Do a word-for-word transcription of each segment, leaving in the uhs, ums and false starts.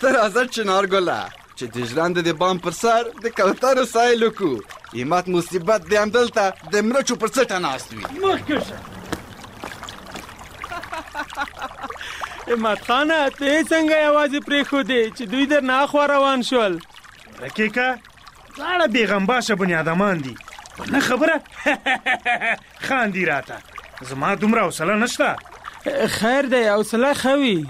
ته راځه چنارګله چې د ژرنده د بام پر سر د کوترو سایل وکړو. همت مصیبت دې همدلته د مرچو پر څټه ناست وي. مخکې شه همت خانه ته څنګه یوازې پرېښودې چې دوی در نه اخوا روان شول؟ رکیکه دواړه بېغمباشه بنیادمان دي، نه خبره خاندي راته. زما دومره حوصله نشته. خیر دی حوصله ښه وي.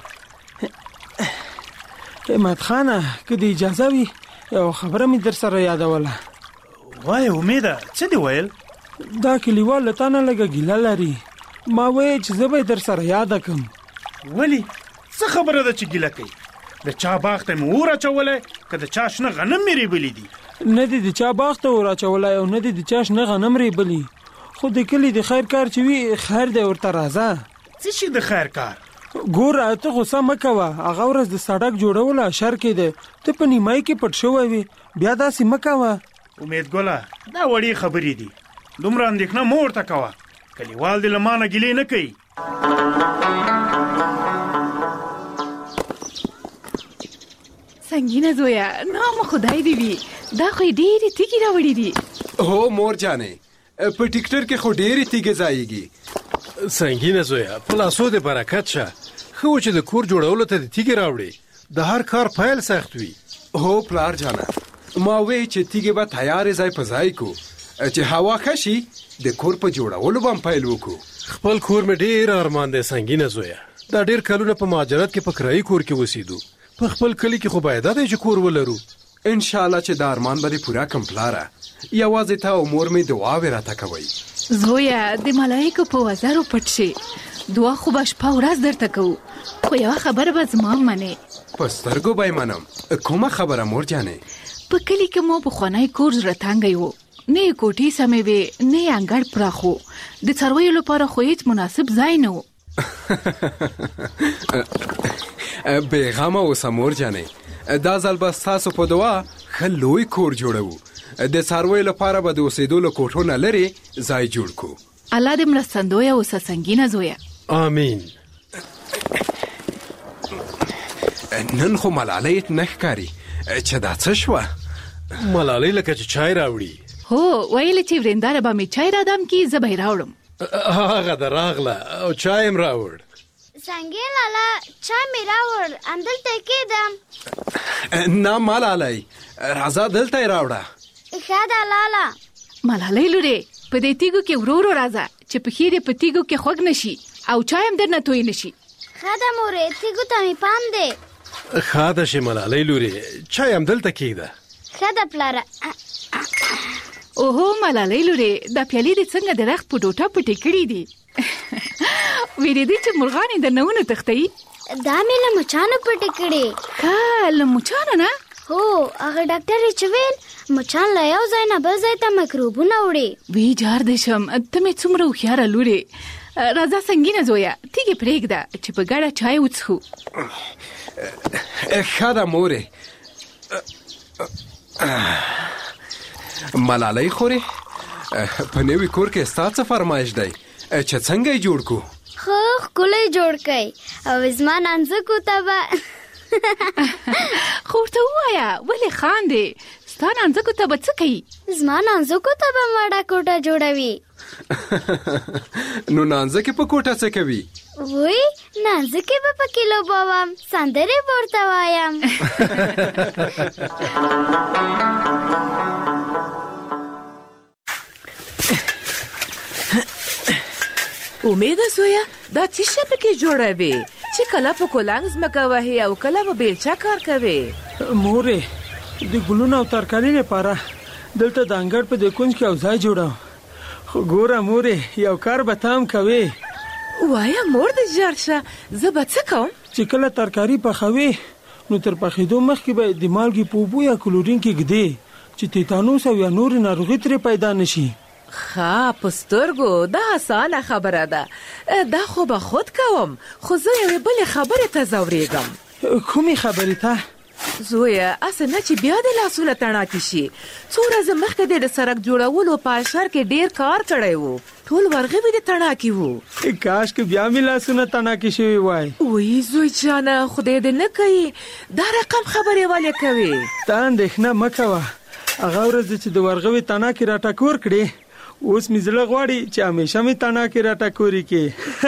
همت خانه که د اجازه وي یو خبره مې در سره یادوله. وایه امیده څه دې ویل؟ دا کلیوال له تا نه لږه ګیله لري. ما وایه چې زه به یې در سره یاده کړم. ولې څه خبره ده چې ګیله کوي؟ د چا باغ ته مې اور اچولی که د چا شنه غنم مې ریبلي دي؟ نه دې د چا باغ ته اور اچولی او نه دې د چا شنه غنم ریبلي، خو د کلي د خیر کار چې وي خیر دی ورته راځه. څه شي د خیر کار؟ ګوره ته غوسه مه کوه، هغه ورځ د سړک جوړولو اشر کېده، ته په نیمایي کې پټ شوی وې، بیا داسې مه کوه. امید ګله دا وړې خبرې دي، دومره اندېښنه مه ورته کوه. کلیوال دې له ما نه ګیلې نه کوي. سنگینه زویا نام خدای دی وي، دا خو ډېرې تیږې راوړې دي. هو مور جانې په ټیکټر کې خو ډېرې تیږې ځایږي. سنگینه زویا په لاسو دې برکت شه. ښه و چې د کور جوړولو ته د تیږې راوړې، د هر کار پیل سخت وي. هو پلار جانه ما وی چې تیږې به تیارې ځای په ځای کو چې هوا ښه شي د کور په جوړولو به هم پیل وکړو. خپل کور مې ډېر ارمان دی سنگینه زویا. دا ډېر کلونه په مهاجرت کې په کرایي کور کې اوسېدو، په خپل کلي کې خو باید دا دی چې کور ولرو. ان شاء الله چې دا ارمان به دې پوره کړم پلاره. یوازې تا او مور مې دعاوې راته کوئ. زویا د ملایکو په وزرو پټ شي، دعا خو به شپه ورځ درته کوو، خو یوه خبره به زما منې. په سترګو به یې منم. کومه خبره مور جانې؟ په کلي کې مو پخوانی کور زړه تانګی و، نه یې کوټې سمې وې نه یې انګړ پراخ و، د څارویو لپاره خو هیڅ مناسب ځای نه و. بېغمه اوسه مور جانې، دا ځل به ستاسو په دعا ښه لوی کور جوړوو. د څارویو لپاره به د اوسېدو له کوټو نه لرې ځای جوړ کړو. الله دې مرستندویه اوسه سنگینه زویه. آمین. نن خو ملالۍ نه ښکاري چې دا څه شوه؟ ملالۍ لکه چې چای راوړي. هو ویلې چې ورېنداره به مې چای رادم کې زه به یې راوړم. هغه د راغله او چای هم راوړ. سنگین لالا چای مې راوړ، همدلته یې کېدم. نه ملالۍ راځه دلته یې راوړه. ښه ده لالا. ملالۍ لورې په دې تیږو کې ورو ورو راځه چې پښې دې په تیږو کې خوږ نشي او چای هم درنه توی نشي. ښه ده مورې تیږو ته مې پام دی. ښه ده چې ملالۍ لورې چای هم دلته کېږده. ښه ده پلاره. اوهو ملالۍ لورې دا پیالې دې څنګه د رخت په ټوټه پټې کړي دي؟ ویرېدې چې مرغانې درنه ونه تښتوي؟ دا مې له مچانو پټې کړې. ښه له مچانو نه؟ هو هغه ډاکټر یې چې ویل مچان له یو ځای نه بل ځای ته میکروبونه وړي. وی جار دې شم، ته مې څومره هوښیاره لورې. راځه سنگینه زویه تیږې پرېږده چې په ګډه چای وڅښو. ښه ده مورې. ملالۍ خورې په نوي کور کې ستا څه فرمایش دی چې څنګه یې جوړ کړو؟ خو ښکلی جوړ کړئ او زما نانځکو ته به خو ورته ووایه ولې خاندې؟ ستا نانځکو ته به څه کوي؟ زما نانځکو ته به مړه کوټه جوړوي. نو نانځکې په کوټه څه کوي؟ وی نانځکې به پکې لوبوم، سندرې به ورته وایم. امیده زویا دا څه شی پکې جوړوي چې کله په کولنګ ځمکه وهي او کله په بیلچه کار کوي؟ مورې د ګلونو او ترکاري لپاره دلته د انګړ په دې کونج کې یو ځای جوړوم. خو ګوره مورې یو کار به ته هم کوې. وایا مور دې ژر شه، زه به څه کوم؟ چې کله ترکاري پخوې نو تر پخېدو مخکې به د مالګې په اوبو یا کلورین کې ږدې چې تیتانوس او یا نورې ناروغي ترې پیدا نشي. ښه په سترګو دا اسانه خبره ده، دا خو به خود کوم، خو زه یوې بلې خبرې ته ځورېږم. کومې خبرې ته؟ زویا اسنه چې بیا د لاسونه تڼاکي شي. څو ورځې مخکې د سړک جوړولو په اشر کې ډیر کار کړی وو. ټول ورغوي د تڼاکي وو. کاش کې بیا مې لاسونه تڼاکي شوي وای. وای زوی جانه خدای دې نه کوي دا رقم خبرې ولې کوي. ته اندېښنه مه کوه. هغه ورځ چې د ورغوي تڼاکي راټکور کړې اوس مې زړه غواړي چې همیشه مې تڼاکي راټکوري کې.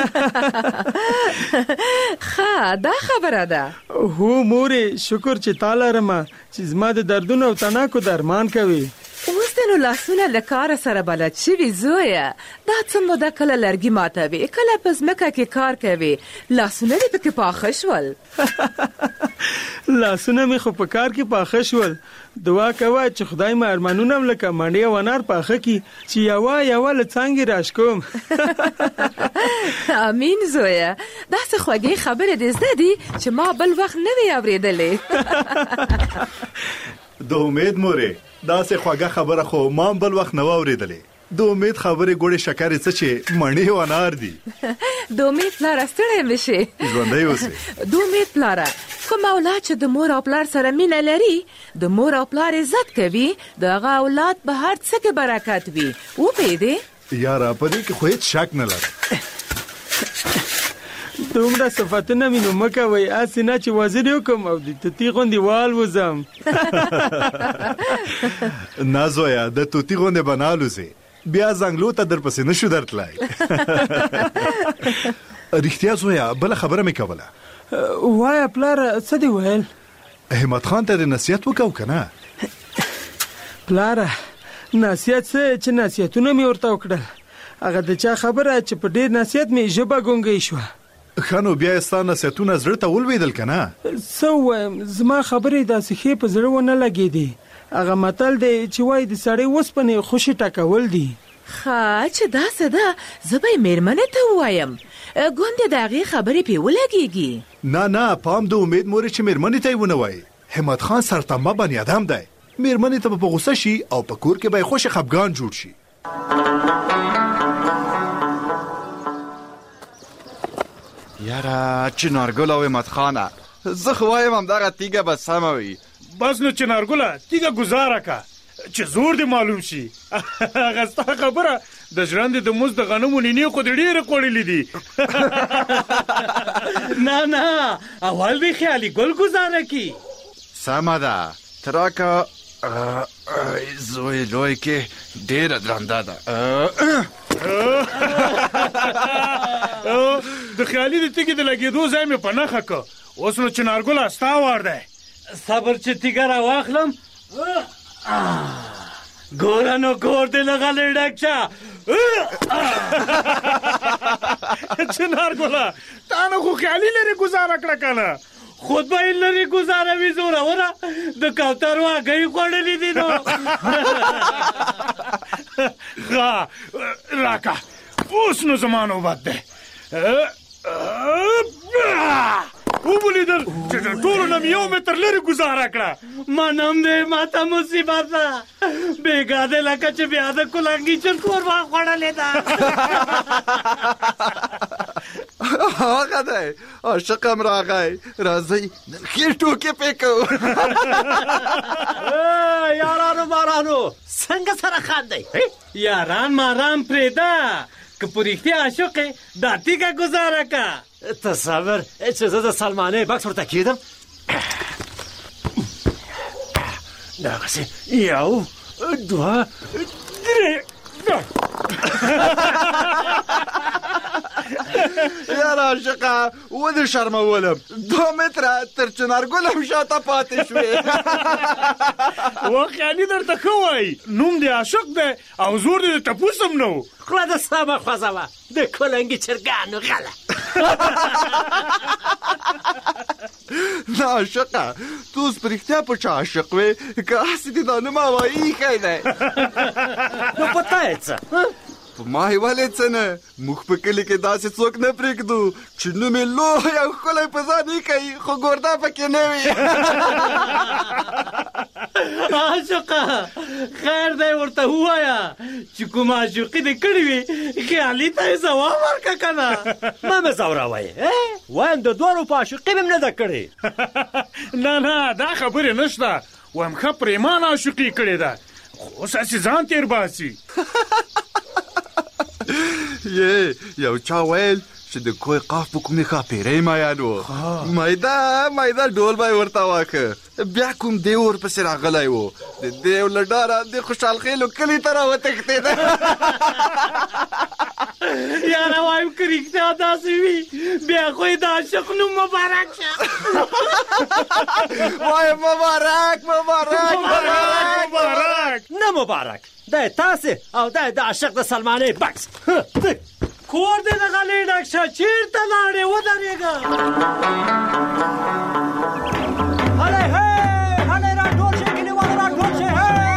ښه دا خبره ده. هو مورې شکر چې تا لرمه چې زما د دردونو او تڼاکو درمان کوي. اوس د نو لاسونه له کاره سره بلد شوي زویه. دا څه موده کله لرګي ماتوي کله په ځمکه کې کار کوي. لاسونه دې پکې پاخه شول. لاسونه مې خو په کار کې پاخه شول. دعا کوه چې خدای مې ارمانونه هم لکه منډې او انار پاخه کړي چې یوه یوه له څانګې راشکوم. امین زویه. داسې خوږې خبرې دې زده دي چې ما بل وخت نه وي اورېدلې. د امید مورې داسې خوږه خبره خو ما بل وخت نه واورېدلې. د امید خبرې ګوړې شکرې څه چې مڼې او انار دي. د امید پلاره ستړی مې شي. ژوندی اوسې. د امید پلاره کوم اولاد چې د مور او پلار سره مینه لري د مور او پلار عزت کوي د هغه اولاد به هر څه کې برکت وي. وپوهېدې یاره په دې کې خو هېڅ شک نه لرم. دومره صفتونه مې نو مه کوئ هسې نه چې وزیر وکړم او د توتي غوندې والوځم. نه زویه د توتي غوندې به نه الوځې. بیا زنګلو ته درپسې نه شو درتلی. رښتیا زویه بله خبره مې کوله. وایه پلاره څه دې ویل؟ همت خان ته د نصیحت وکړو که نه؟ پلاره نصیحت څه چې نصیحتونه مې ورته وکړل. هغه د چا خبره چې په ډېر نصیحت مې ژبه ګونګۍ شوه. ښه نو بیا یې ستا نصیحتونه زړه ته ولوېدل که نه؟ څه ووایم زما خبرې داسې ښې په زړه ونه لګېدې. هغه متل دی چې وایي د سړی اوسپنې خوشې ټکول دي. ښه چې داسې ده زه به یې مېرمنې ته ووایم ګوندې د هغې خبرې پې ولګېږي. نه نه پام د امید مورې چې مېرمنې ته یې ونه وایي. همت خان سرتمه بني ادم دی. مېرمنې ته به په غوسه شي او په کور کې به یې خوشې خفګان جوړ شي. یاره چنارګل او همت خانه زه خو وایم همدغه تیږه به سمه وي. بس نو چنارګله تیږه ګزاره که چې زور دې معلوم شي. هغه ستا خبره د ژرندې د مزد د غنمو نینې خو دې ډېرې خوړلې دي. نه نه اول دې خیالي ګل ګزاره کی. سمه ده تراکه زوی لوی کې ډېره درنده ده. د خیالي د تیږې د لګېدو ځای مې په نښه که. اوس نو چنارګله ستا وار دی. صبر چې تیږه را واخلم. ګوره نو کور دې له غلې ډک شه. چنارګله تا نه خو خیالي لرې ګزاره کړه که نه؟ خود به یې لرې ګزاره وي زوروره د کوترو هګۍ خوړلې دي نو. ښه راکه اوس نو زما نوبت دی. وبلیدل چې د ټولو نه مې یو متر لرې ګزاره کړه. منم دی ماته مصیبت ده. بېګا دی لکه چې بیا د کلنګي چرګ وروا خوړلې ده. هغه دی عاشق هم راغی راځئ نن ښې ټوکې پې کوو. یارانو مارانو څنګه سره خاندئ؟ یاران ماران پرېږده که په رښتیا عاشق یې دا تیږه ګزاره که. تصور چې زه د سلمانۍ بکس ورته کېدم دغسې یو دوه درې. یاره عاشقه ودې شرمولم. دوه متره تر چنارګل هم شاته پاتې شوې. واقعاني درته ښه وایي نوم دې عاشق دی او زور دې د ټپوس هم نه و. خوله د سمه خوځوه د کلنګي چرګانو غله. نه عاشقه تو اوس په رښتیا په چا عاشق وې که هسې دې دا نوم هوایي ایښی دی؟ نو په تا یې څه په ما یې ولې څه نه موږ په کلي کې داسې څوک نه پرېږدو چې نوم یې لوی او ښکلی په ځان کوي خو ګوردا پکې نه وي عاشقه خیر دی ورته ووایه چې کوم عاشقي دې کړې وي خیالي ته یې ځواب ورکړه که نه مه مې ځوروئ وایم د دواړو په عاشقي مې نه ده کړې نه نه دا خبرې نشته وایم ښه پرېمانه عاشقي کړې ده خو اوس هسې ځان تېر باسي یې یو چا ویل چې د کوی قاف په کومې ښاپېرۍ مایان و مایده مایده ډول به یې ورته واکه بیا کوم دی ورپسې راغلی و د دیو له ډاره د خوشحال خیلو کلي ته راوتښتېده یاره وایم که رښتیا داسې وي بیا خو یې د عاشق نوم مبارک شه وایم مبارک مبارک مبارک نه مبارک دا یې تاسې او دا یې د عاشق د سلمانۍ بکس کور دې د غلې ډک شه چېرته لاړې ودرېږه هلئ هی هلئ راټول شئ کلیوالو راټول شئ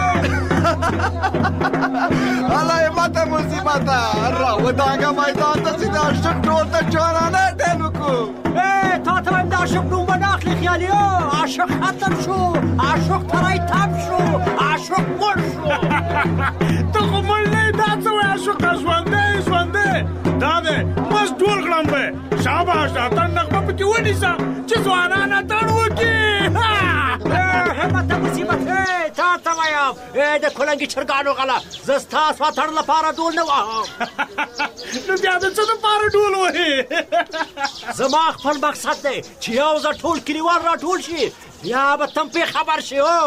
هلئ ماته مصیبته راودانګه میدان ته چې د عاشق ټول ته جوانانه ډېل وکړو تا ته وایم د عاشق نوم به نه اخلي خیالي عاشق ختم شو عاشق تری تم شو عاشق مړ شو ته خو مړ نه یې دا څه وایې عاشقه ژوندی ژوندی دا دی مست ټول کړم به شاباش اتڼ نغمه پکې ونیسه چې ځوانان اتڼ وکړي همت مصیبت تا ته وایم د کلنګي چرګانو غله زه ستاسو اتڼ لپاره ډول نه وهم نو بیا د څه دپاره ډول وهې زما خپل مقصد دی چې یو ځل ټول کلیوال راټول شي بیا به تم پې خبر شي او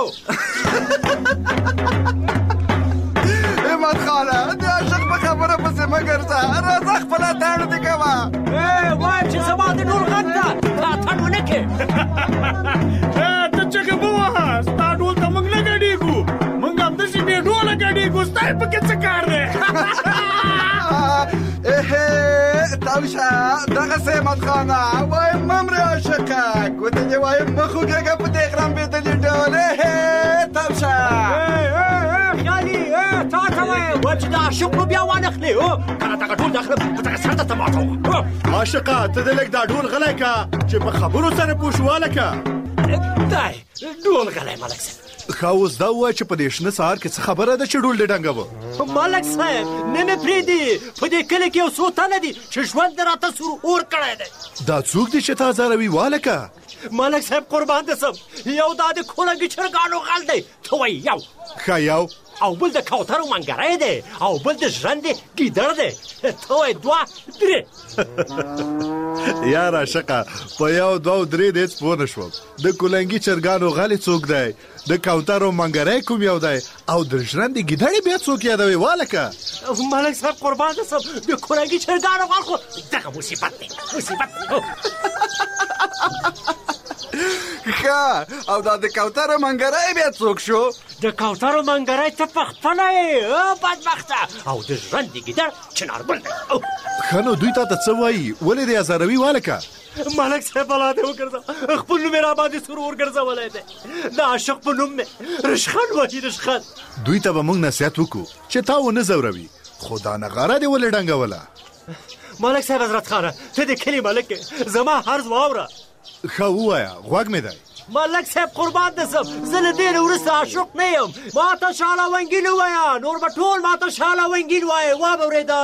همت خانه د عاشق په خبره پسې مه ګرځه راځه خپل اتڼ دې کوه وایم چې زما د ډول غږ ته ته اتڼ ونه کړې ته چغې مه وهه ستا ډول ته موږ نه ګډېږو موږ همداسې بې ډوله ګډېږو ستا یې پکې څه کار دی اهې تاوشه دغسې همت خانه وایم مه مرې عاشقه ګوتې دې وایم مه خوږېږه په دې غرمبېدلي ډول اهې تاوشه خیالي تا ته وایم چې د عاشق نو بیا وانخلې کله دغه ډول داخله په دغه سر ته تماټه وه عاشقه ته دې لږ دا ډول غلی که چې په خبرو سره پوه شو هلکه دی ډول غلی ملک صاحب ښه اوس دا ووایه چې په دې شنه سهار کې څه خبره ده چې ډول دې ډنګوه ملک صاحب نه مې پرېږدي په دې کلي کې یو څو تنه دي چې ژوند دې راته سور اور کړی دی دا څوک دي چې تا ځاروي والکه ملک صاحب قربان دې سم یو دا د کولنګي چرګانو غل دی ته وایي یو ښه یو او بل د کوترو منګری دی او بل د ژرندې ګیدړ دی ته وایي دوه درې یار عاشقه په یو دوه درې د هېڅ پوه نه شوم د کولنګي چرګانو غلې څوک دی د کوترو منګری کوم یو دی او د ژرندې ګیدړې بیا څوک یادوي والکه ملک صاحب قربان دې سم د کولنګي چرګانو غل خو دغه مصیبت دی مصیبت ښه او دا د کوترو منګری بیا څوک شو د کوترو منګری ته پخپله یې بدبخته او د ژرندې ګیدړ چنارګل دی ښه نو دوی تا ته څه وایي ولې دې ازاروي والکه ملک صاحب الله دې وګرځه خپل نوم یې راباندې سرور ګرځولی دی د عاشق په نوم مې رشخند وایي رشخند دوی ته به موږ نصیحت وکړو چې تا ونه ځوروي خو دا نغاره دې ولې ډنګوله ملک صاحب حضرت خانه ته د کلي ملک یې زما عرض واوره ښه ووایه غوږ مې دی ملک صاحب قربان دې سم زه له دې نه وروسته عاشق نه یم ما ته شاله ونګین ووایه نور به ټول ما ته شاله ونګین وایه وا به اورېدل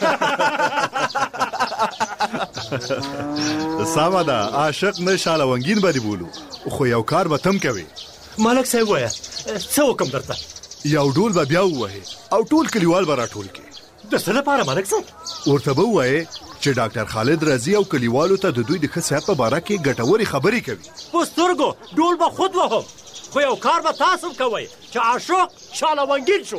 سمه ده عاشق نه شاله ونګین به دې بولو خو یو کار به تم کوې ملک صاحب وایه څه وکړم درته یو ډول به بیا ووهې او ټول کلیوال به راټول کړې د څه لپاره ملک صاحب ورته به ووایې چې ډاکټر خالد رضی او کلیوالو ته د دوی د ښه صحت په باره کې ګټورې خبرې کوي په سترګو ډول به خود وهم خو یو کار به تاسو کوئ چې عاشق شاله ونګین شو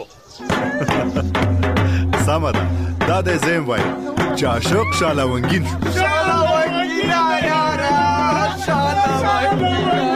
سمه ده دا دی زه یم وایم چې عاشق شاله ونګین شو شاله ونګین یاره شاله ونګین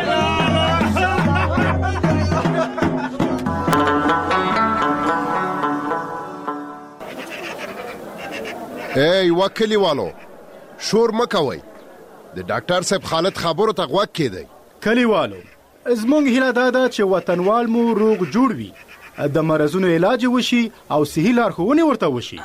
ای وکلیوالو شور مکوئ د ډاکټر صاحب خالد خبرو ته غوږ کېدی کلیوالو زموږ هیله دا ده چې وطنوال مو روغ جوړ وي د مرزونو علاج وشي او صحي لارښوونې ورته وشي.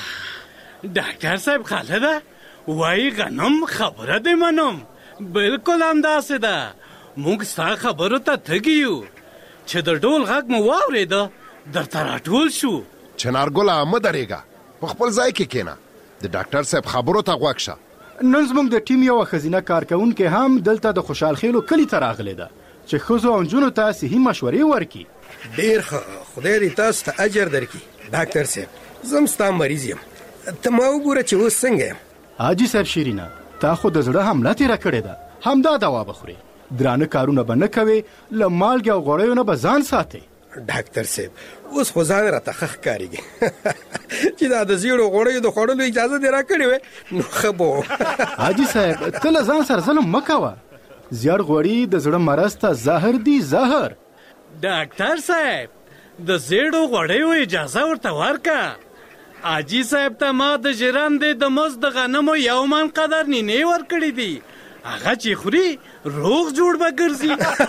ډاکټر صاحب خالده وای غنم خبره دې منم، بالکل همداسې ده. موږ ستا خبرو ته تږي یو چې د ډول غږ مو واورېده درته راټول شو. چنارګله مه درېږه، په خپل ځای کې کښېنه، د ډاکټر صاحب خبرو ته غوږ شه. نن زموږ د ټیم یوه ښځینه کارکوونکې هم دلته د خوشحال خیلو کلي ته راغلې ده چې ښځو او نجونو ته صحي مشورې ورکړي. ډېر ښه، خدای دې تاسو ته اجر درکړي. ډاکټر صاحب زه هم ستا مریض یم، ته ما وګوره چې اوس څنګه یم. حاجي صاحب شیرینه تا خو د زړه حمله تېره کړې ده، همدا دوا به خورې، درانه کارونه به نه کوې، له مالګې او غوړیو نه به ځان ساتې. ډاکټر صاحب اوس خو ځان راته ښه ښکارېږي چې دا د زیړو غوړیو د خوړلو اجازه دې راکړې وې نو ښه به و. حاجي صاحب ته له ځان سره ظلم مه کوه، زیړ غوړي د زړه مرض ته زهر دي زهر. ډاکټر صاحب د زیړو غوړیو اجازه ورته ورکه. حاجي صاحب ته ما د ژرندې د مزد د غنمو یو من قدر نینې ورکړې دي، هغه چې خوري روغ جوړ به ګرځي.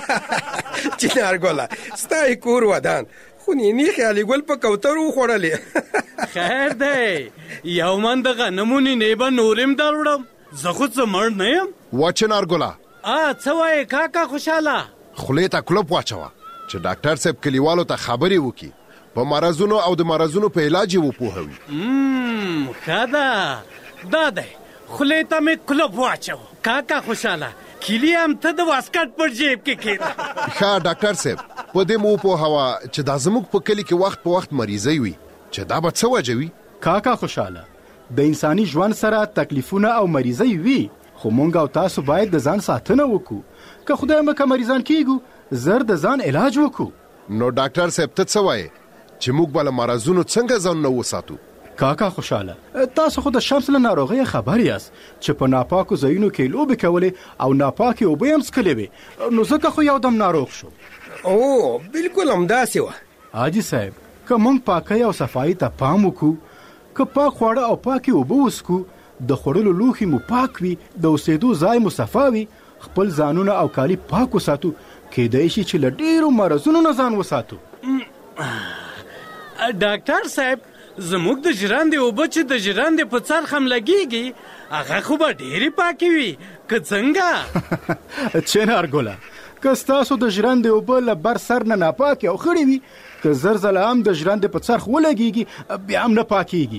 چنارګله ستا یې کور ودان، خو نینې خیالي ګل په کوترو وخوړلې. خیر دی یو من د غنمو نینې به نورم دروړم، زه خو څه مړ نه یم. وا چنارګله ا څه وایې کاکا خوشحاله؟ خولې ته کلپ واچوه چې ډاکټر صاحب کلیوالو ته خبرې وکړي، په مرزونو او د مرزونو په علاج یې وپوهوي. ښه ده، دا دی خولې ته مې کلپ واچو. کاکا خوشحاله کیلي هم ته د واسکټ پر جیب کې کېده. ښه ډاکټر صاحب په دې مو وپوهوه چې دا زموږ په کلي کې وخت په وخت مریضۍ وي، چې دا به څه وجه وي؟ کاکا خوشحاله د انساني ژوند سره تکلیفونه او مریضۍ وي، خو مونږ او تاسو باید د ځان ساتنه وکړو. که خدای مکه مریضان کیږو زر د ځان علاج وکړو. نو ډاکټر صاحب ته څه وایې چې موږ به له مرضونو څنګه ځانونه وساتو؟ کاکا خوشحاله تاسو خو د شمس له ناروغۍ خبر یاست چې په ناپاکو ځایونو کې لوبې کولې او ناپاکې اوبه هم څښلې وې، نو ځکه خو یو دم ناروغ شو. او بالکل همداسې وه. حاجي صاحب که موږ پاکۍ او صفایي ته پام وکړو، که پاک خواړه او پاکې اوبه وڅښو، د خوړلو لوښي مو پاک وي، د اوسېدو ځای مو صفا وي، خپل ځانونه او کالي پاک وساتو، کېدای شي چې له ډېرو مرضونو نه ځان وساتو. ډاکټر صاحب زموږ د ژرندې اوبه چې د ژرندې په څرخ هم لګېږي هغه خو به ډېرې پاکې وي که څنګه؟ چنارګله که ستاسو د ژرندې اوبه له بر سر نه ناپاکې او خړې وي، که زر ځله هم د ژرندې په څرخ ولګېږي بیا هم نه پاکېږي.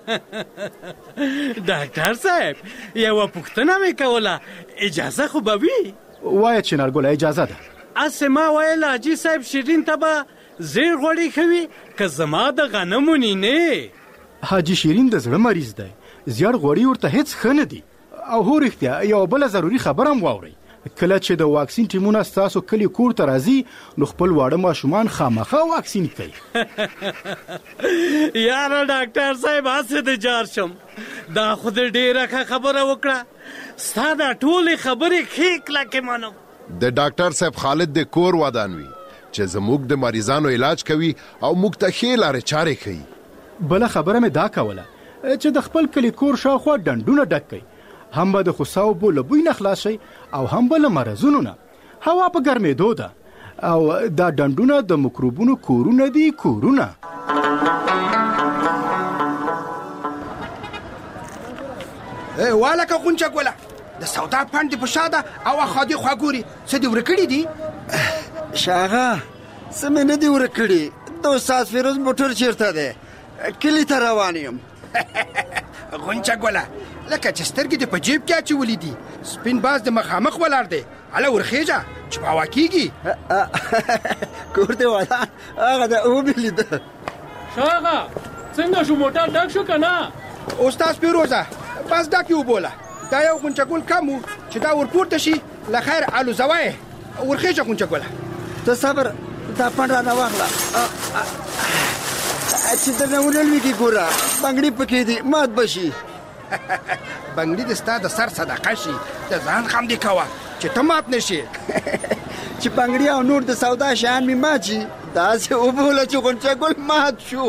ډاکټر صاحب یوه پوښتنه مې کوله، اجازه خو به وي؟ وایه چنارګله اجازه ده. هسې ما ویل حاجي صاحب شیرین ته به زیر غوړي خوي که زما د غنمو نینې؟ حاجي شیرین د زړه مریض دی، زیړ غوړي ورته هیڅ ښه نه دي. او هو رښتیا یوه بله ضروري خبره هم واورئ، کله چې د واکسین ټیمونه ستاسو کلي کور ته راځي نو خپل واړه ماشومان خامخا واکسین کوي. یاره ډاکټر صاحب هسې د جار شم، دا خو د ډېره ښه خبره وکړه، ستا دا ټولې خبرې ښې کلکې منم. د ډاکټر صاحب خالد د کور ودان وي چې زموږ د مریضانو علاج کوي او موږ ته ښې لارې چارې ښیي. بله خبره مې دا کوله چې د خپل کلي کور شاوخوا ډنډونه ډک کړئ، هم به د خوسا اوبو له بوی نه خلاص شئ او هم به له مرضونو نه. هوا په ګرمېدو ده او دا ډنډونه د مکروبونو کورونه دي، کورونه. والکه غونچه ګوله د سودا پاڼ دې په شا ده او اخوا دې خوا ګوري، څه دې ورک کړي دي؟ شاغه څه مې نه دي ورک کړي، د استاد فیروز موټر چېرته دی؟ کلي ته روان یم. غونچه ګوله لکه چې سترګې دې په جیب کې اچولي دي، سپین باز د مخامخ ولاړ دی، هله ورخېږه چې په هوا کېږي. کور دې ودان هغه د اوبې لیده. شاغه څنګه شو موټر ډک شو که نه؟ استاد فیروزه بس ډک یې وبوله، دا یو غونچه ګل کم و چې دا ورپورته شي، له خیر الوزوه یې ورخېږه غونچه ګله. ته صبر دا پاڼ رانه واخله چې درنه ونلوېږي، ګوره بنګړي پکې دي مات به شي. بنګړي د ستا د سر صدقه شي، د ځان غم دې کوه چې ته مات نه شي. چې بنګړي او نور د سودا شیان مې مات شي، داسې وبوله چې غونچه ګل مات شو.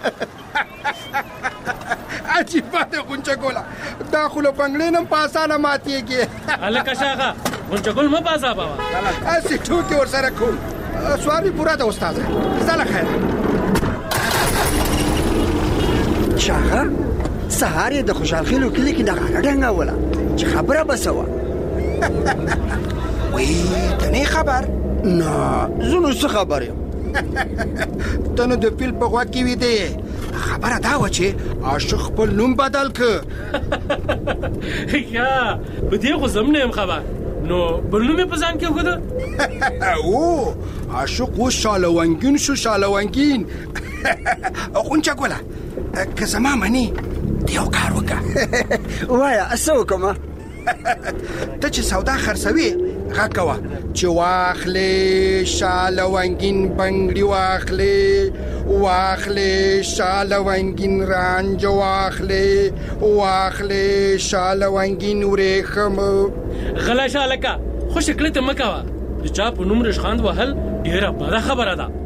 عجیبه دی غونچه ګله، دا خو له بنګړي نه په اسانه ماتېږي. هلکه شاغه غونچه ګل مه بازابوه، هسې ټوکې ورسره کوم. سوال مې پوره ده استاده، ځه له خیره. شاغه سهار یې د خوشحال خیلو کلي کې نغاره ډنګوله چې خبره به څه وه وی ته نه خبر نه زه نو څه خبر یم ته نو د پیل په غوږ کې ویدې خبره دا وه چې عاشق خپل نوم بدل که یا په دې خو زم نه یم خبر نو بل نوم یې په ځان کې وښوده او عاشق اوس شالوانګین شو شالوانګین غونچه ګوله که زما منې ته یو کار وکړه وایه څه وکړمه ته چې سودا خرڅوې غږ کوه چې واخلې شالوانګین بنګړي واخلې واخلې شالوانګین رانج واخلې واخلې شالوانګین ورېښم غلا شالکه خو شکلې ته مه کوه د چا په نوم رشخاند وهل ډېره بده خبره ده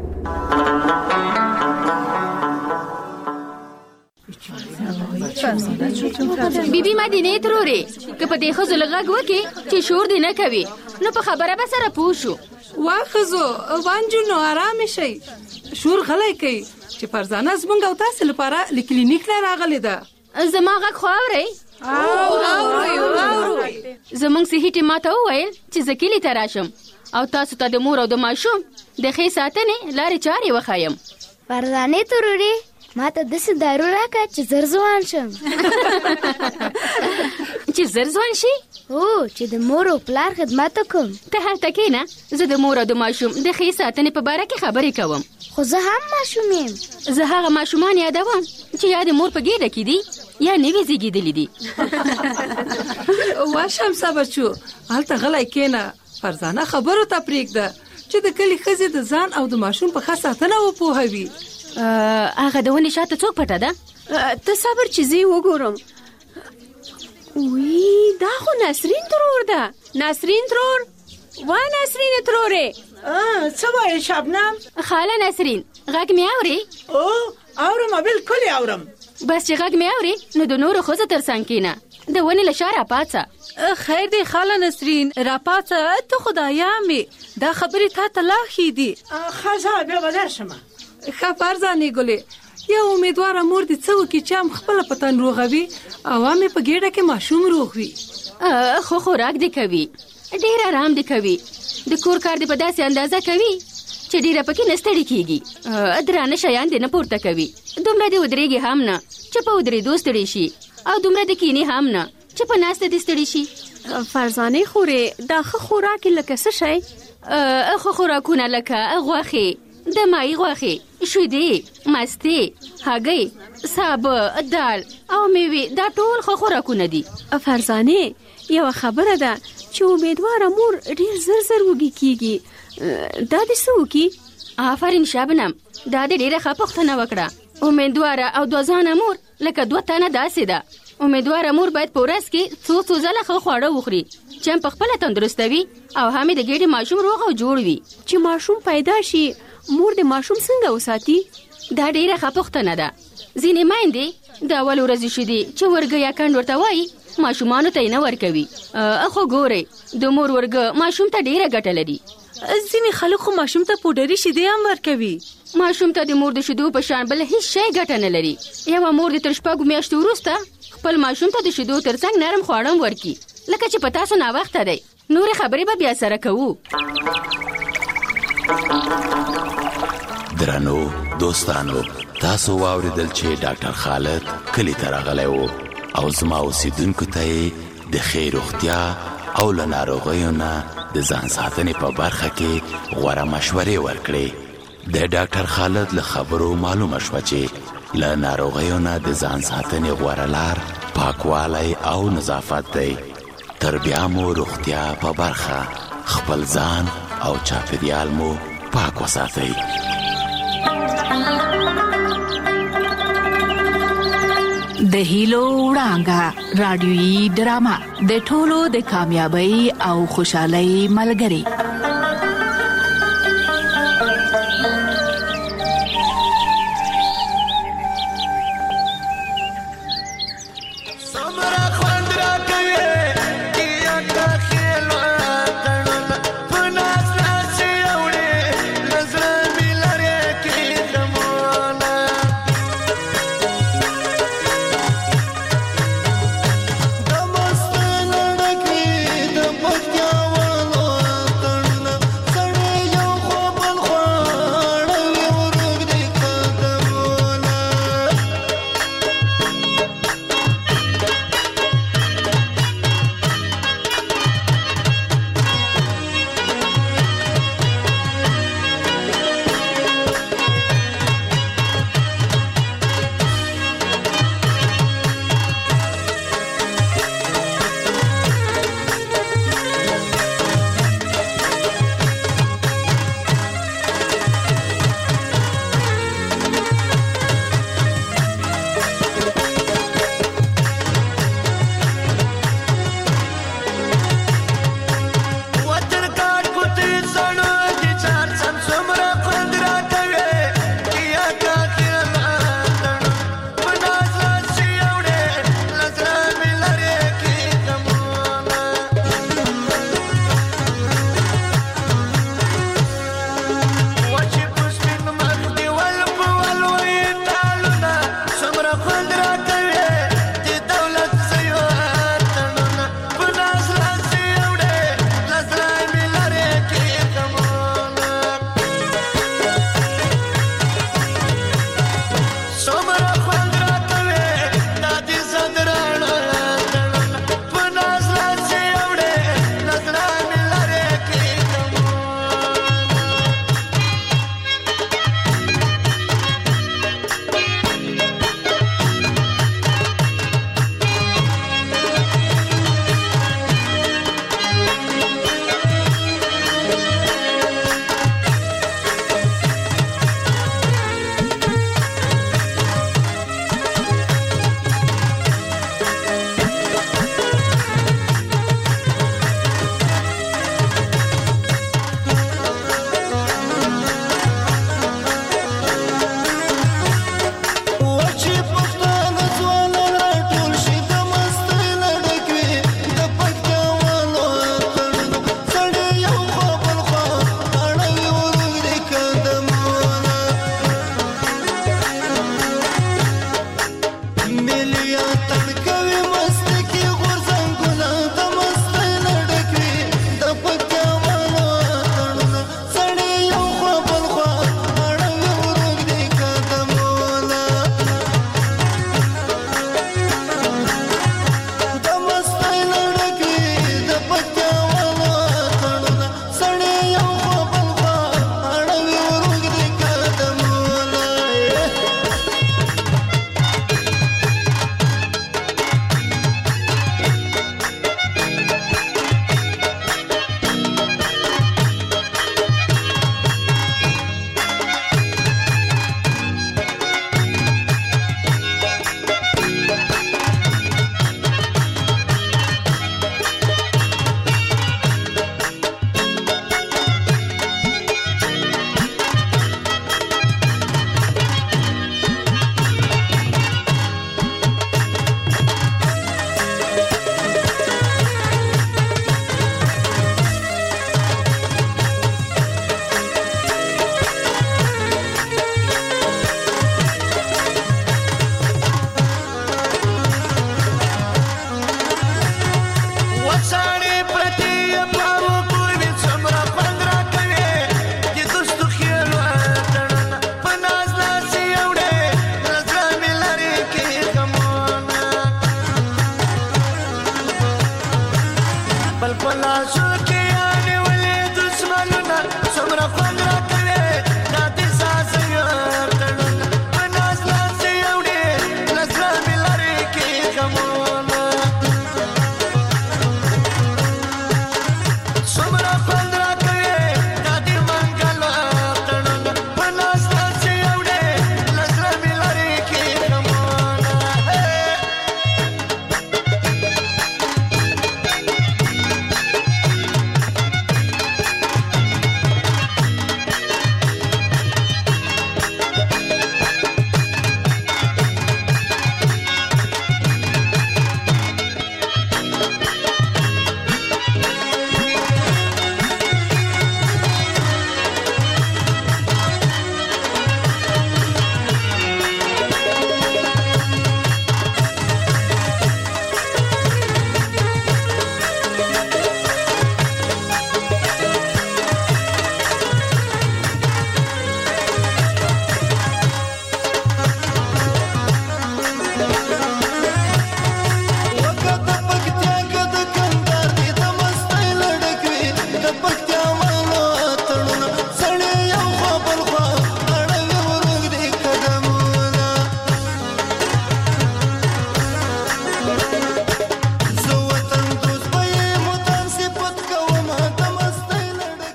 بیبي مدینې ترورې که په دې ښځو له غږ وکړې چې شور دې نه کوي نو په خبره به سره پوه شو وا ښځو وانجونو ارامې شئ شور غلی کوي چې فرزانه زموږ او تاسې لپاره له کلینیک نه راغلې ده زما غږ خو اورئ زموږ صحي ټیم ماته وویل چې زه کلي ته راشم او تاسو ته د مور او د ماشوم د ښې ساتنې لارې چارې وښایم فرزانې ترورې ما ته داسې دارو راکړه چې زر ځوان شم چې زر ځوان شي هو چې د مور او پلار خدمت وکړم ته هلته کښېنه زه د مور او د ماشوم د ښې ساتنې په باره کې خبرې کوم خو زه هم ماشوم یم زه هغه ماشومان یادوم چې یا د مور په ګېډه کې دي یا نوي زیږېدلي دي وا شمسه بچو هلته غلی کښېنه فرزانه خبرو ته پرېږده چې د کلي ښځې د ځان او د ماشوم په ښه ساتنه وپوهوي هغه د ونې شاته څوک پټه ده ته صبر چې زه وګورم وی دا خو نسرین ترور ده نسرین ترور وا نسرین ترورې څه وایې شبنم خاله نسرین غږ مې اورې او اورم بالکل اورم بس چې غږ مې اورې نو د نورو ښځو تر څنګ کښېنه د ونې له شا راپاڅه خیر دی خاله نسرین راپاڅه ته خدایا مې دا خبرې تا ته لا ښې دي ښځه بیا به درشمه ښه فرزانې ګلې یو امیدواره مور دې څه وکړي چې هم خپله په تن روغوي او هم یې په ګېډه کې ماشوم روغ وي خو خوراک دې کوي ډېر آرام دې کوي د کور کار دې په داسې اندازه کوي چې ډېره پکې نه ستړي کېږي درانه شیان دې نه پورته کوي دومره دې ودرېږي هم نه چې په ودرېدو ستړي شي او دومره دې کینې هم نه چې په ناسته دې ستړي شي فرزانې خورې دا ښه خوراک یې لکه څه شی ښه خوراکونه لکه غوښې د ماهي غوښې شیدې مستې هګۍ سابه دال او میوې دا ټول ښه خوراکونه دي فرزانې یوه خبره ده چې امیدواره مور ډېر زر زر وږې کېږي دا دې څه وکړي آفرین شبنم دا دې ډېره ښه پوښتنه وکړه امیدواره او دوه ځانه مور لکه دوه تنه داسې ده امیدواره مور باید په ورځ کې څو څو ځله ښه خواړه وخوري چې هم په خپله تندرسته وي او هم د ګېډې ماشوم روغ او جوړ وي چې ماشوم پیدا شي مور د ماشوم څنګه وساتي دا ډېره ښه پوښتنه ده ځینې میندې د اول ورځې شیدې چې ورګه یا کنډ ورته وایي ماشومانو ته یې نه ورکوي خو ګورئ د مور ورګه ماشوم ته ډېره ګټه لري ځینې خلک خو ماشوم ته پوډري شیدې هم ورکوي ماشوم ته د مور د شیدو په شان بل هیڅ شی ګټه نه لري یوه مور د تر شپږو میاشتو وروسته خپل ماشوم ته د شیدو تر څنګ نرم خواړه هم ورکي لکه چې په تاسو ناوخته دی نورې خبرې به بیا سره کوو درنو دوستانو تاسو واوریدل چې ډاکټر خالد کلي ته راغلی و او زما اوسیدونکو ته یې د ښې روغتیا او له ناروغیو نه د ځان ساتنې په برخه کې غوره مشورې ورکړې د ډاکټر خالد له خبرو معلومه شوه چې له ناروغیو نه د ځان ساتنې غوره لار پاکوالی او نظافت دی تر بیا مو روغتیا په برخه خپل ځان او چاپېریال مو پاک وساتئ د هیلو وړانګه رادیويي ډرامه د ټولو د کامیابی او خوشحالۍ ملګری